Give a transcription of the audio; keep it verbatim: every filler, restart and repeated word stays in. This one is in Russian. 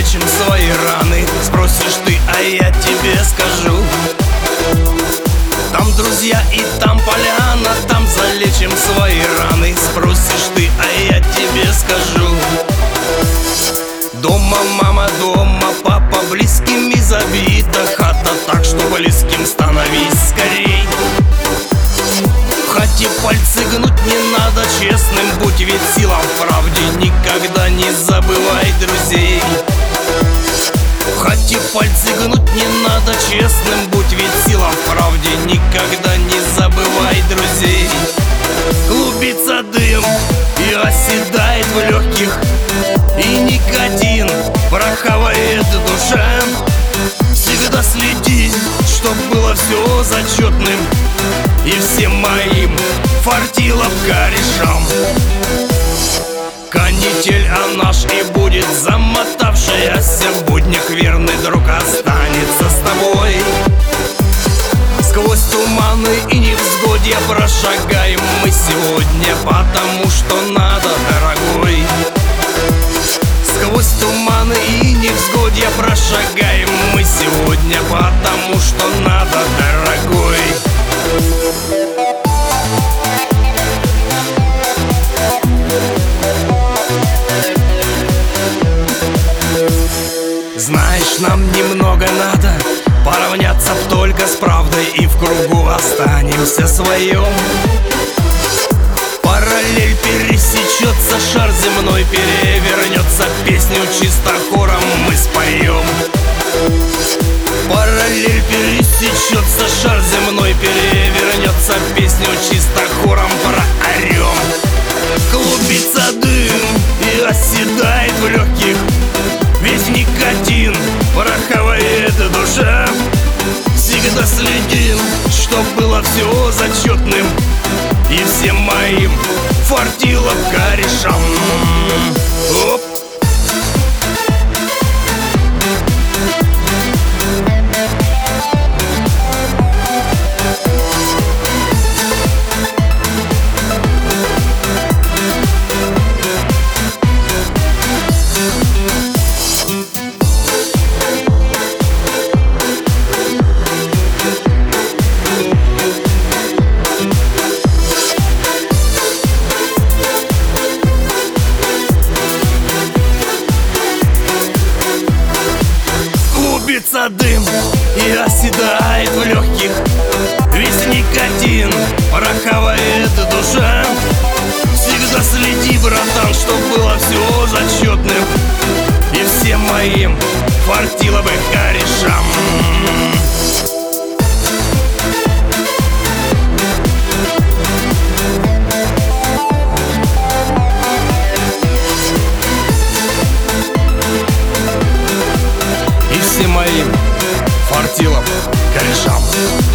залечим свои раны. Спросишь ты, а я тебе скажу: там друзья и там поляна, там залечим свои раны. Спросишь ты, а я тебе скажу: дома мама, дома папа, близкими забита хата, так что близким становись скорей. В хате пальцы гнуть не надо, честным будь, ведь сила в правде. Никогда не забывай друзей. В хате пальцы гнуть не надо, честным будь, ведь сила в правде. Никогда не забывай друзей. Клубится дым и оседает в легких, и никотин пороховает душа. Всегда следи, чтоб было все зачетным, и всем моим фартило в корешам. Канитель, а наш и будет замотавшаяся в буднях, верный друг останется с тобой. Сквозь туманы и невзгодья прошагаем мы сегодня, потому что надо, дорогой. Сквозь туманы и невзгодья прошагаем мы сегодня, потому что надо, дорогой. Знаешь, нам немного надо поравняться б только с правдой, и в кругу останемся своем. Параллель пересечется, шар земной перевернется, песню чисто хором мы споем. Параллель пересечется, шар земной перевернется, песню чисто хором проорем. Клубится дым и оседает в легких, весь никотин пороховает душа. Всегда следим, чтоб было все зачетным, и всем моим фартило в корешам. Оп. Клубится дым и оседает в легких, весь никотин пороховает душа. Всегда следи, братан, чтоб было все зачетным, и всем моим фартило бы корешам. Моим фартилом корешам.